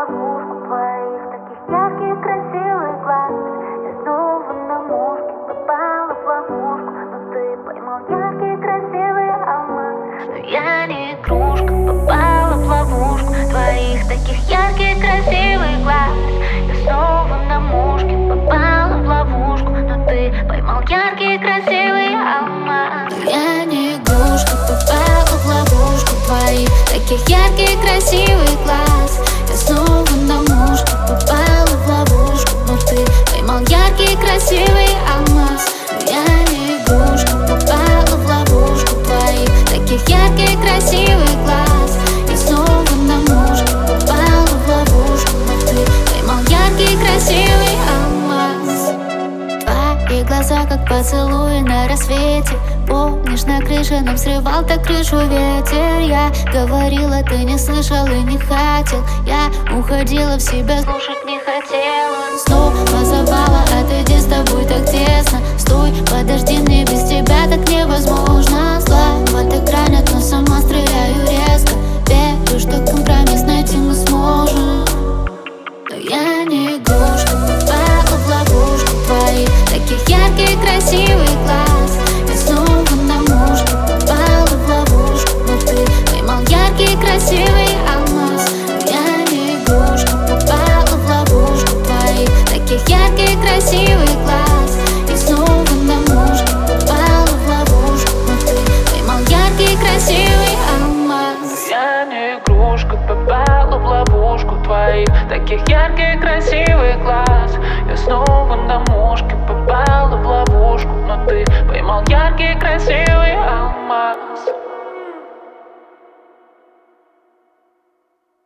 ловушку твоих таких ярких, красивых глаз. Я снова на мушке попала в ловушку, но ты поймал яркий, красивый алмаз. Но я не игрушка, попала в ловушку твоих таких ярких, красивых глаз. Я снова на мушке попала в ловушку, но ты поймал яркий, красивый алмаз. Но я не игрушка, попала в ловушку твоих таких ярких, красивых глаз. Я снова на мушке попала в ловушку, но ты поймал яркий, красивый алмаз. Но я не игрушка, попала в ловушку твоих таких ярких, красивых глаз. Я снова на мушке попала в ловушку, но ты поймал яркий, красивый алмаз. Твои глаза, как поцелуи на рассвете. Помнишь, на крыше нам срывал так крышу ветер. Я говорила, ты не слышал и не хотел. Я уходила в себя, слушать не хотела. Снова зовала, отойди, с тобой так тесно. Стой, подожди, мне без тебя так невозможно. Слова так ранят, но сама стреляю резко. Верю, что компромисс найти мы сможем. Но я не игрушка, попала в ловушку твоих таких ярких, красивых глаз. Я снова на мушке попала в ловушку, но ты поймал яркий, красивый алмаз. Но я не игрушка, попала в ловушку твоих таких ярких, красивых глаз. Я снова на мушке попала в ловушку, но ты поймал яркий, красивый алмаз. Я не игрушка, попала в ловушку твоих таких ярких, красивых глаз. Я снова на мушке попала в ловушку, но ты поймал яркий, красивый алмаз.